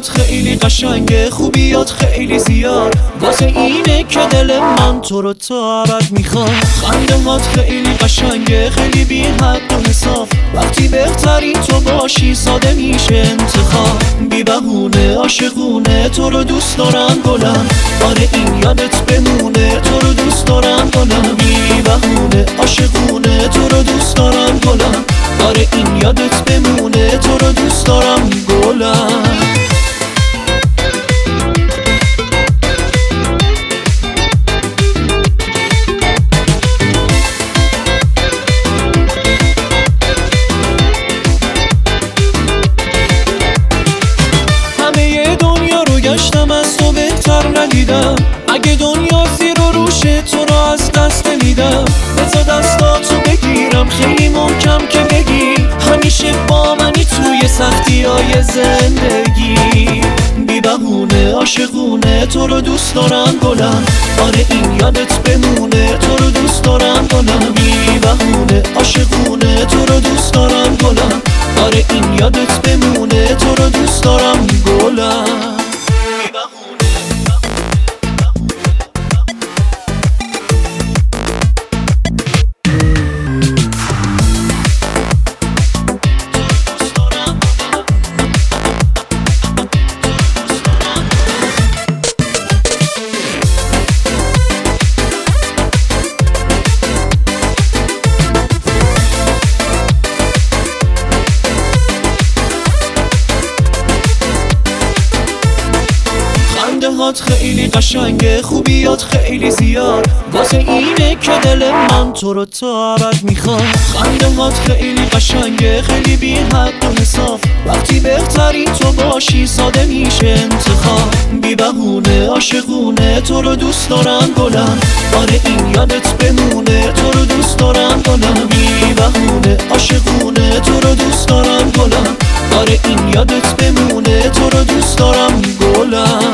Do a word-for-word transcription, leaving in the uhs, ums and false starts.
هات خیلی قشنگه، خوبیات خیلی زیاد، واسه اینه که دل من تو رو تا ابد میخواد. خنده هات خیلی قشنگه، خیلی بی حد و حساب، وقتی بهتری تو باشی ساده میشه انتخاب. بی بهونه عاشقونه تو رو دوست دارم گلم، آره این یادت بمونه تو رو دوست دارم گلم. بی بهونه عاشقونه تو رو دوست دارم گلم، آره این یادت بمونه تو رو دوست دارم گلم. همه دنیا رو گشتم از تو بهتر ندیدم، اگه دنیا زیر و روشه تو رو از دست نمیدم. بذار دستاتو بگیرم خیلی محکم که بگی همیشه با منی توی سختی های زندگی. بی بهونه عاشقونه تو رو دوست دارم گلم، آره این یادت بمونه تو رو دوست دارم گلم. بی بهونه عاشقونه تو رو دوست دارم گلم، آره این یادت بمونه تو رو دوست دارم گلم. هات خیلی قشنگه، خوبیات خیلی زیاد، واسه اینه که دل من تو رو تا ابد میخواد. خنده هات خیلی قشنگه، خیلی بی حد و حساب، وقتی بهتری تو باشی ساده میشه انتخاب. بی بهونه عاشقونه تو رو دوست دارم گلم، آره این یادت بمونه تو رو دوست دارم گلم. بی بهونه عاشقونه تو رو دوست دارم گلم، آره این یادت بمونه تو رو دوست دارم گلم.